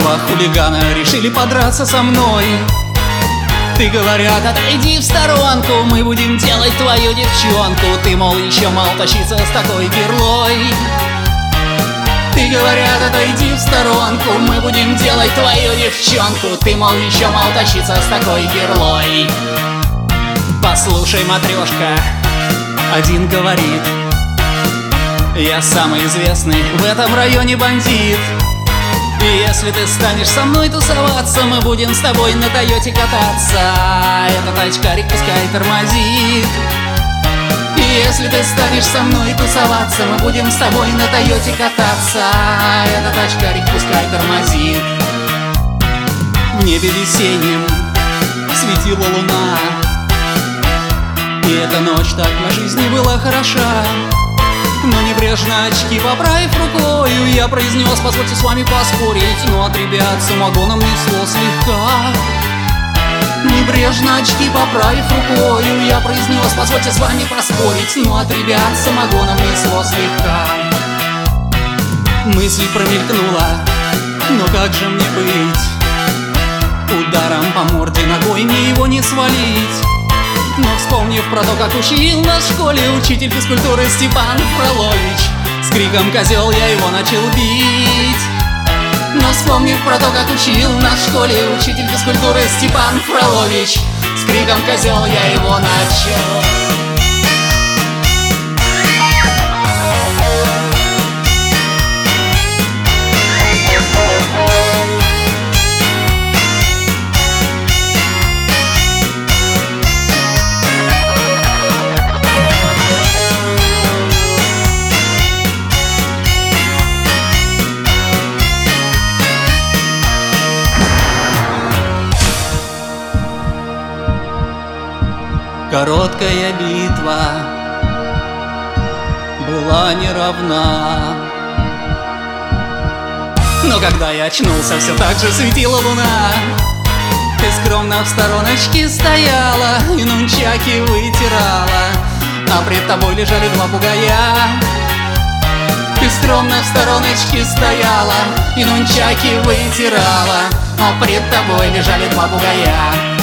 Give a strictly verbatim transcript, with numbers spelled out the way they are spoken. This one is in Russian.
Два хулигана решили подраться со мной. Ты, говорят, отойди в сторонку, мы будем делать твою девчонку. Ты, мол, еще мал тащиться с такой перлой. Ты, говорят, отойди в сторонку, мы будем делать твою девчонку. Ты, мол, еще мал тащиться с такой перлой. Послушай, матрешка, один говорит: я самый известный в этом районе бандит. И если ты станешь со мной тусоваться, мы будем с тобой на Тойоте кататься. Этот очкарик пускай тормозит. И если ты станешь со мной тусоваться, мы будем с тобой на Тойоте кататься. Этот очкарик пускай тормозит. В небе весеннем светила луна, и эта ночь так для жизни была хороша. Но небрежно очки поправив рукою, я произнес: позвольте с вами поспорить. Но от ребят самогоном несло слегка. Небрежно очки поправив рукою, я произнес: позвольте с вами поспорить. Но от ребят самогоном несло слегка. Мысль промелькнула: но как же мне быть? Ударом по морде ногой мне его не свалить. Но вспомнив про то, как учил нас в школе учитель физкультуры Степан Фролович, с криком «козел» я его начал бить. Но вспомнив про то, как учил нас в школе учитель физкультуры Степан Фролович, с криком «козел» я его начал. Короткая битва была неравна. Но когда я очнулся, все так же светила луна. Ты скромно в стороночке стояла и нунчаки вытирала, а пред тобой лежали два бугая. Ты скромно в стороночке стояла и нунчаки вытирала, а пред тобой лежали два бугая.